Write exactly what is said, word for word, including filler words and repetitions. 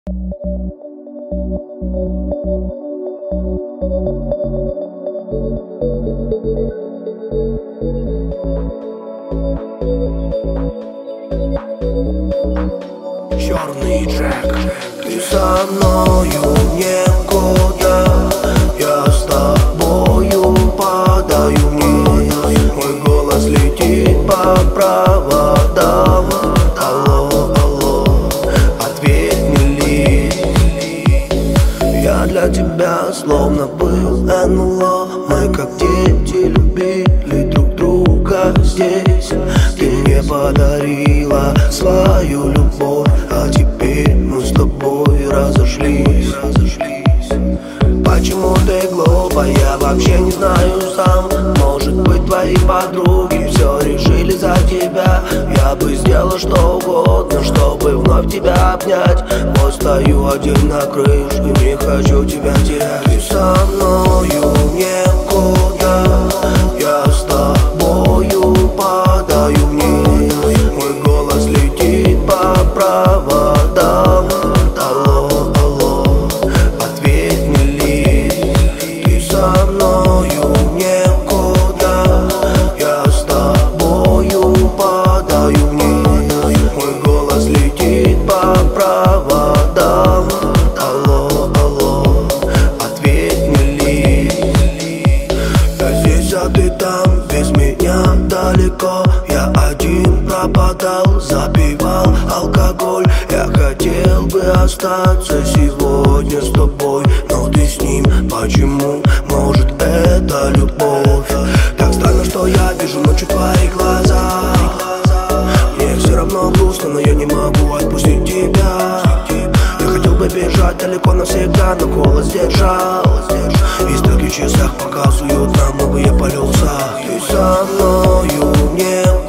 Черный Джек. Ты со мною некуда, я с тобою падаю вниз. Мой голос летит по проводам. Алло, алло, ответь мне, лист. Я для тебя словно был эн эл о. Мы как дети любили друг друга здесь. Ты мне подарила свою любовь, а теперь мы с тобой разошлись. Почему ты глупа, я вообще не знаю сам. Может быть, твои подруги все решили за тебя. Я бы сделал что угодно, чтобы вновь тебя обнять. Вот стою один на крыше и не хочу тебя терять. Ты со мною некуда, я с тобою падаю вниз. Мой голос летит по проводам. Алло, алло, ответь мне, лист. Ты со мною некуда, я с тобою падаю вниз. Мой голос летит по проводам. Алло, алло, ответь мне, лист. Я здесь, а ты там, без меня далеко. Я один пропадал, запивал алкоголь. Я хотел бы остаться сегодня с тобой, но ты с ним, почему? Может, это любовь? Так странно, что я вижу ночью твои глаза. Мне все равно грустно, но я не могу отпустить тебя. Я хотел бы бежать далеко навсегда, но голос держал. И стрелки в часах показывают нам, много я полился. Ты со мною не